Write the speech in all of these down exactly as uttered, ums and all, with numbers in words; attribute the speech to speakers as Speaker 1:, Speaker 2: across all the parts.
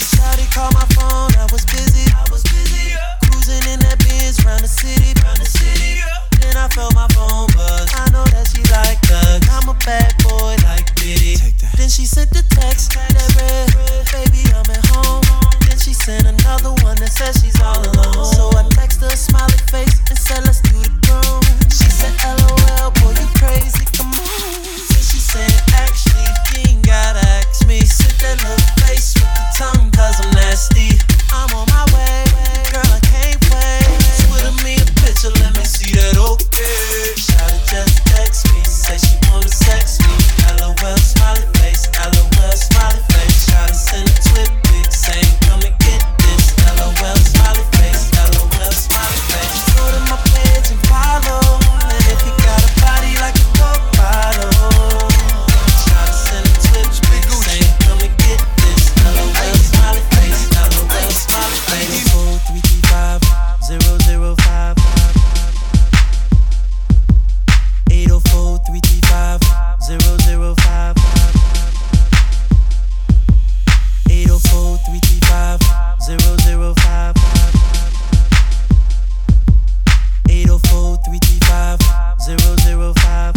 Speaker 1: Shawty called my phone, I was busy. I was busy. Cruising in that Benz round the city, round the city. Then I felt my phone buzz. I know that she like thugs. I'm a bad boy like Diddy. Then she sent the text that read, baby, I'm at home. Then she sent another one that said she's all alone. So I text her a smiley face and said, let's do the groom. She said, LOL, boy, you crazy, come on. Then she said, actually, you ain't gotta ask me. Sit that little face with the tongue, cause I'm nasty. I'm on my way, girl, I can't wait. Twitter me a picture, let me see that okay. Shawty just text me, say she wanna sex me. LOL, smiley face, LOL, smiley face. Shawty send a twit pic, saying come and get this. LOL, smiley face, LOL, smiley face. Go to my page and follow, and if you got a body like a Coke bottle, Shawty send a twit pic, saying come and get this. LOL, smiley face, LOL, smiley face. four three three five zero zero five eight oh four three three five zero zero five eight oh four three three five zero zero five eight oh four three three five zero zero five.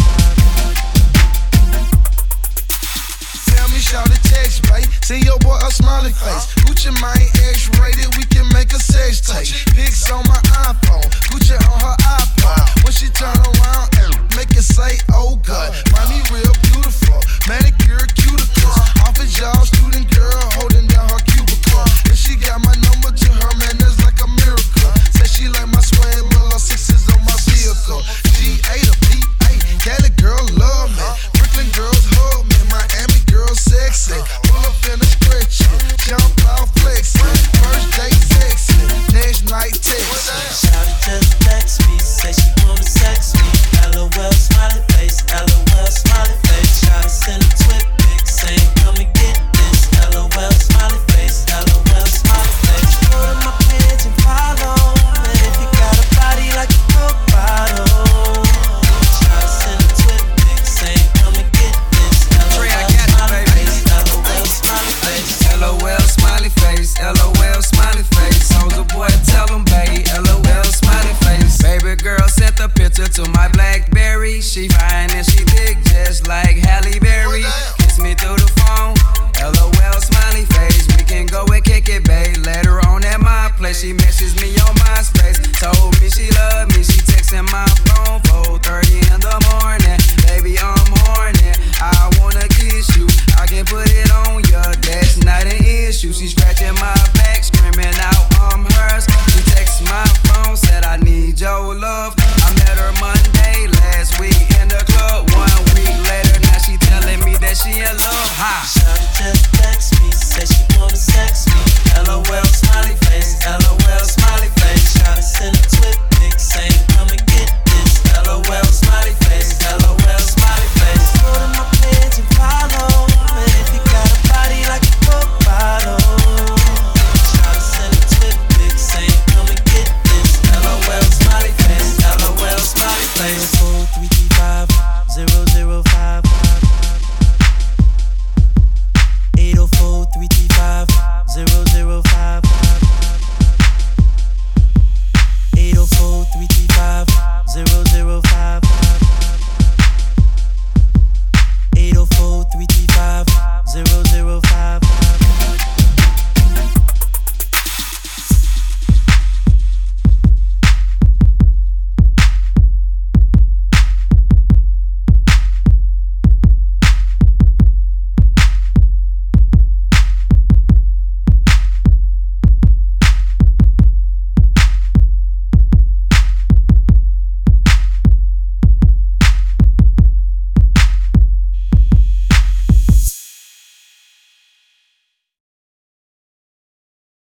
Speaker 2: Tell me, shout the text, right? Send your boy a smiley face. Gucci mine X-rated, we can make a sex tape. Pics on my iPhone, Gucci on her iPod. When she turn around and make it say, oh God. Mommy real beautiful, manicure cuticles. Office job, student girl, holding down her cubicle. If she got my number to her, man, that's like a miracle. Say she like my swag, but her sixes on my vehicle. G A to P A, Cali girl love me. Brooklyn girls hug me, Miami girls sexy. Pull up in a stretch, jump out flexing. First date sexy, next night text.
Speaker 1: Shawty just text me, say she wanna sex me. LOL, smiley face, LOL, smiley face. Shawty send a twit pic, saying come and get this. LOL, smiley face, LOL, smiley face. Go to my page and follow, and if you got a body like a Coke bottle, Shawty send a twit pic, saying come and get this. LOL, smiley face, LOL, smiley face.
Speaker 3: LOL, smiley face, LOL, smiley face. Soldier boy, tell him, babe, LOL, smiley face. Baby girl sent the picture to my BlackBerry. She fine and she thick, just like Halle Berry. Kiss me through the phone, LOL, smiley face. We can go and kick it, babe. Later on at my place, she messaged me on MySpace. Told me she loved me, she texting my phone. four thirty in the morning, baby, I'm horny. I wanna kiss you, I can put it on ya. That's not an issue. She scratching my back, screaming out I'm hers. She texts my phone, said I need your love. I met her Monday last week in the club. One week later, now she telling me that she in love. Ha!